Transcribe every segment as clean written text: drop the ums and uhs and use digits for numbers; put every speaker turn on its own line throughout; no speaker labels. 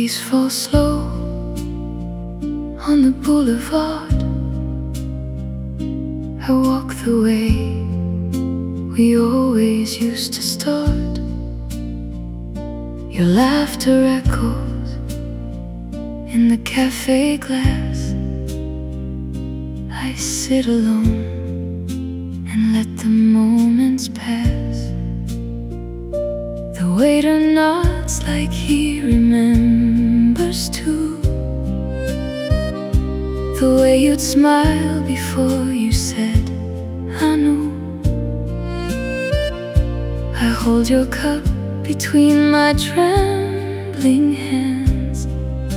trees fall slow on the boulevard. I walk the way we always used to start. Your laughter echoes in the cafe glass. I sit alone and let the moments pass. The waiter nods like he remembers too, the way you'd smile before you said I know. I hold your cup between my trembling hands,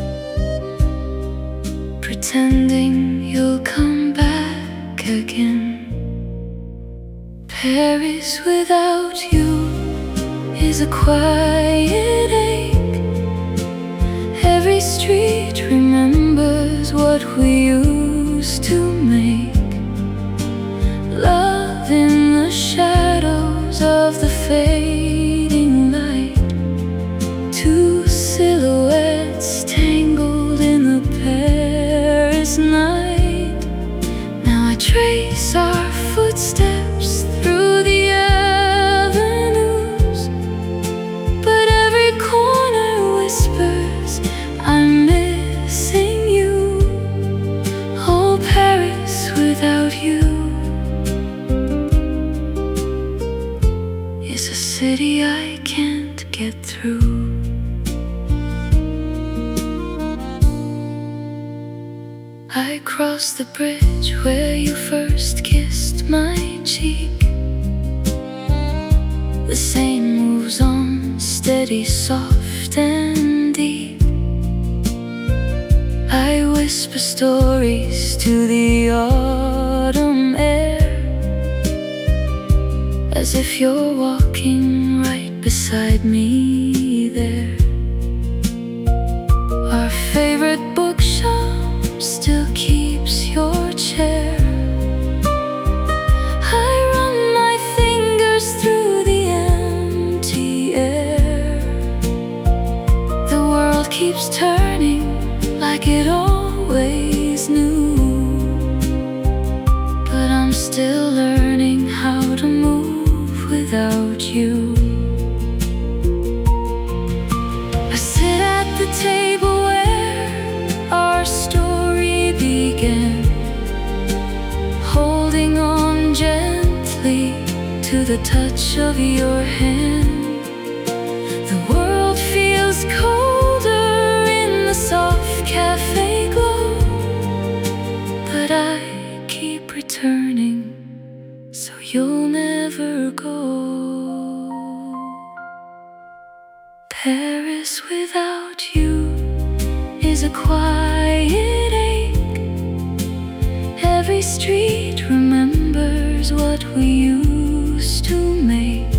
pretending you'll come back again. Paris without you is a quiet ache. Every street remembers what we used to make. Love in the shadows of the fading light. Two silhouettes tangled in the Paris night. Now I trace our footsteps through the avenues, but every corner whispers I'm missing you. Oh, Paris without you is a city I can't get through. I crossed the bridge where you first kissed my cheek. The same moves on, steady, soft and deep. I whisper stories to the autumn air, as if you're walking right beside me there. Our favorite bookshelf still keeps your chair. I run my fingers through the empty air. The world keeps turning like it always knew, but I'm still learning how to move without you. I sit at the table where our story began, holding on gently to the touch of your hand. The world feels colder in the soft cafe glow, but I keep returning so you'll never go. Paris without you is a quiet ache. Every street remembers what we used to make.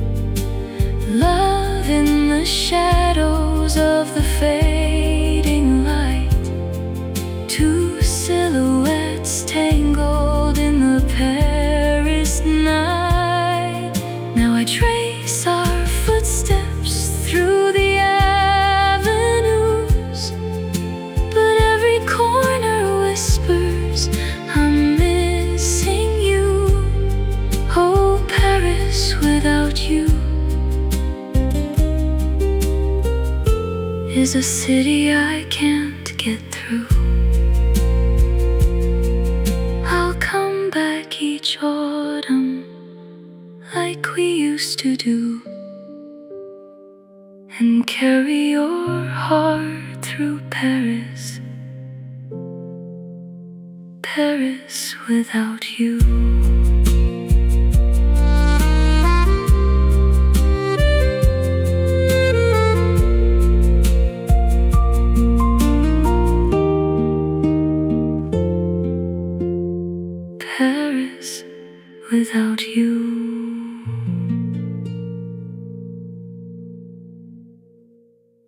Love in the shadows of the fading light. Two silhouettes tangled in the Paris night. Now I trace our footsteps through the avenues, but every corner whispers I'm missing you. Oh, Paris without you is a city I can't get through. I'll come back each autumn like we used to do, and carry your heart through Paris, Paris without you.